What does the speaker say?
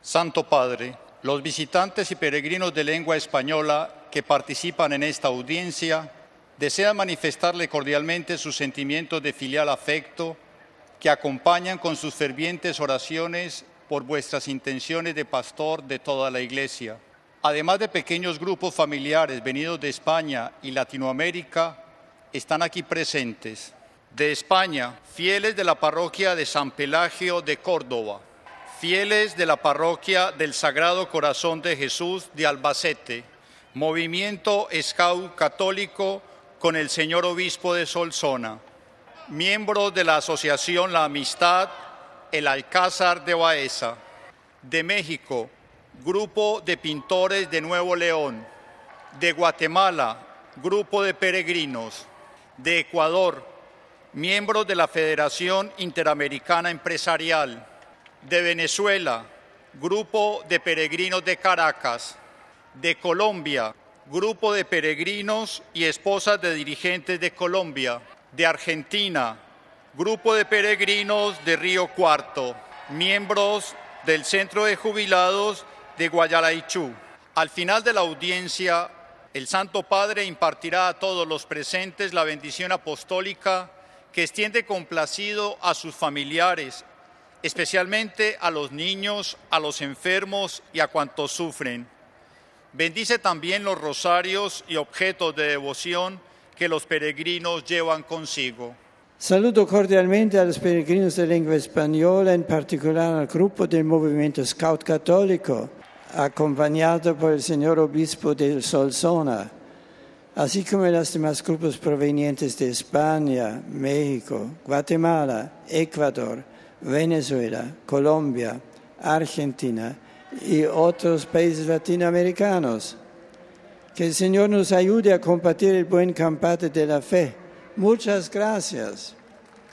Santo Padre, los visitantes y peregrinos de lengua española que participan en esta audiencia desean manifestarle cordialmente sus sentimientos de filial afecto que acompañan con sus fervientes oraciones por vuestras intenciones de pastor de toda la Iglesia. Además de pequeños grupos familiares venidos de España y Latinoamérica, están aquí presentes. De España, fieles de la parroquia de San Pelagio de Córdoba, fieles de la parroquia del Sagrado Corazón de Jesús de Albacete, Movimiento Scout Católico con el señor Obispo de Solsona, miembros de la Asociación La Amistad, el Alcázar de Baeza. De México, Grupo de Pintores de Nuevo León. De Guatemala, Grupo de Peregrinos. De Ecuador, miembros de la Federación Interamericana Empresarial. De Venezuela, Grupo de Peregrinos de Caracas. De Colombia, Grupo de Peregrinos y Esposas de Dirigentes de Colombia. De Argentina, Grupo de Peregrinos de Río Cuarto, miembros del Centro de Jubilados de Guayaraichú. Al final de la audiencia, el Santo Padre impartirá a todos los presentes la bendición apostólica que extiende complacido a sus familiares, especialmente a los niños, a los enfermos y a cuantos sufren. Bendice también los rosarios y objetos de devoción que los peregrinos llevan consigo. Saludo cordialmente a los peregrinos de lengua española, en particular al grupo del Movimiento Scout Católico, acompañado por el señor Obispo de Solsona, así como los demás grupos provenientes de España, México, Guatemala, Ecuador, Venezuela, Colombia, Argentina y otros países latinoamericanos. Que el Señor nos ayude a compartir el buen combate de la fe. Muchas gracias.